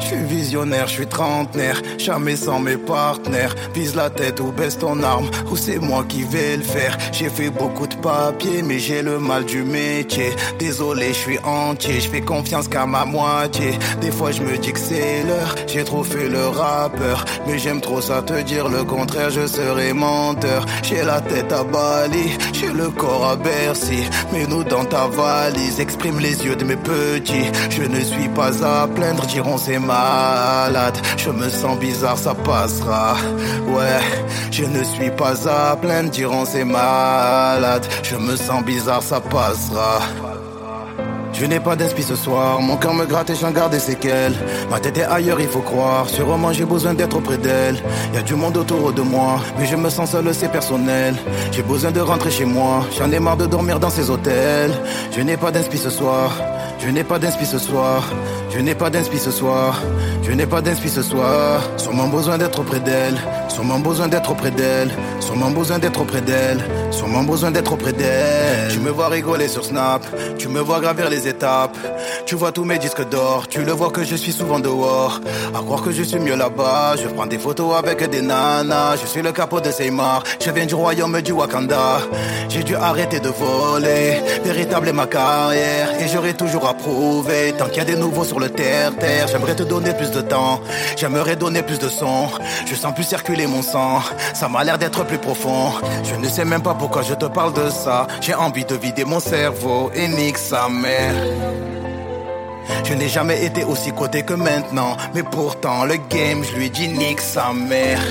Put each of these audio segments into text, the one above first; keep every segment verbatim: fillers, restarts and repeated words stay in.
suis visionnaire, je suis trentenaire, jamais sans mes partenaires. Vise la tête ou baisse ton arme, ou c'est moi qui vais le faire. J'ai fait beaucoup de papiers, mais j'ai le mal du métier. Désolé, je suis entier, je fais confiance qu'à ma moitié. Des fois je me dis que c'est l'heure, j'ai trop fait le rappeur. Mais j'aime trop ça te dire le contraire, je serai menteur. J'ai la tête à Bali, j'ai le corps à Bercy. Mets-nous dans ta valise, exprime les yeux de mes petits. Je ne suis pas à plaindre, diront c'est malade. Je me sens bizarre, ça passera. Ouais, je ne suis pas à plaindre, diront c'est malade. Je me sens bizarre, ça passera. Je n'ai pas d'inspi ce soir, mon cœur me gratte et j'en garde des séquelles. Ma tête est ailleurs, il faut croire, sûrement j'ai besoin d'être auprès d'elle. Y'a du monde autour de moi, mais je me sens seul, c'est personnel. J'ai besoin de rentrer chez moi, j'en ai marre de dormir dans ces hôtels. Je n'ai pas d'inspi ce soir, je n'ai pas d'inspi ce soir. Je n'ai pas d'inspi ce soir, je n'ai pas d'inspi ce soir. Sûrement besoin d'être auprès d'elle, sûrement besoin d'être auprès d'elle, sûrement besoin d'être auprès d'elle, sûrement besoin d'être auprès d'elle. Tu me vois rigoler sur Snap, tu me vois gravir les étapes. Tu vois tous mes disques d'or, tu le vois que je suis souvent dehors. À croire que je suis mieux là-bas, je prends des photos avec des nanas. Je suis le capot de Seymour, je viens du royaume du Wakanda. J'ai dû arrêter de voler, véritable est ma carrière. Et j'aurai toujours à prouver, tant qu'il y a des nouveaux sur le terre-terre. J'aimerais te donner plus de temps, j'aimerais donner plus de son. Je sens plus circuler mon sang, ça m'a l'air d'être plus profond. Je ne sais même pas pourquoi je te parle de ça. J'ai envie de vider mon cerveau et nique sa mère. Je n'ai jamais été aussi coté que maintenant, mais pourtant le game, je lui dis nique sa mère.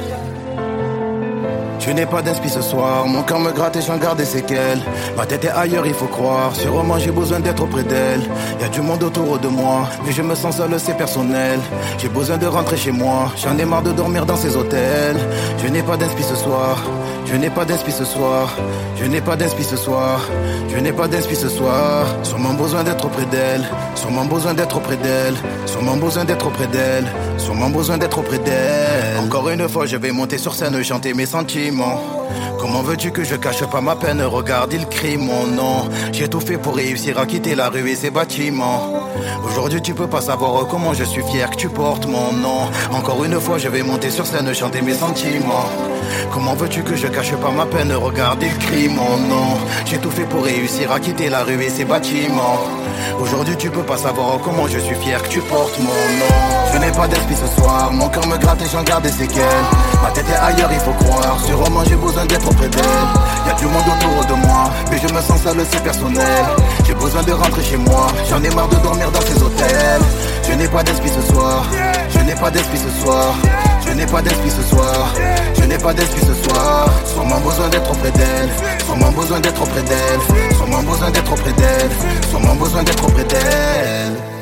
Je n'ai pas d'inspi ce soir, mon cœur me gratte et j'en garde des séquelles. Ma tête est ailleurs, il faut croire, sûrement j'ai besoin d'être auprès d'elle. Y'a du monde autour de moi, mais je me sens seul, c'est personnel. J'ai besoin de rentrer chez moi, j'en ai marre de dormir dans ces hôtels. Je n'ai pas d'inspi ce soir, je n'ai pas d'inspi ce soir. Je n'ai pas d'inspi ce soir, je n'ai pas d'inspi ce soir. Sûrement besoin d'être auprès d'elle, sûrement besoin d'être auprès d'elle, sûrement besoin d'être auprès d'elle, sûrement besoin d'être auprès d'elle. Encore une fois je vais monter sur scène, chanter mes sentiments. Comment veux-tu que je cache pas ma peine? Regarde, il crie mon nom. J'ai tout fait pour réussir à quitter la rue et ses bâtiments. Aujourd'hui tu peux pas savoir comment je suis fier que tu portes mon nom. Encore une fois je vais monter sur scène, chanter mes sentiments. Comment veux-tu que je cache pas ma peine? Regarde, il crie mon nom. J'ai tout fait pour réussir à quitter la rue et ses bâtiments. Aujourd'hui tu peux pas savoir comment je suis fier que tu portes mon nom. Je n'ai pas d'esprit ce soir, mon cœur me gratte et j'en garde des séquelles. Ma tête est ailleurs, il faut croire, sûrement j'ai besoin d'être auprès d'elle. Y'a du monde autour de moi, mais je me sens seul, c'est personnel. J'ai besoin de rentrer chez moi, j'en ai marre de dormir dans ces hôtels. Je n'ai pas d'esprit ce soir, je n'ai pas d'esprit ce soir. Je n'ai pas d'esprit ce soir, je n'ai pas d'esprit ce soir. Sûrement besoin d'être auprès d'elle, sûrement besoin d'être auprès d'elle, sûrement besoin d'être auprès d'elle, sûrement besoin d'être auprès d'elle.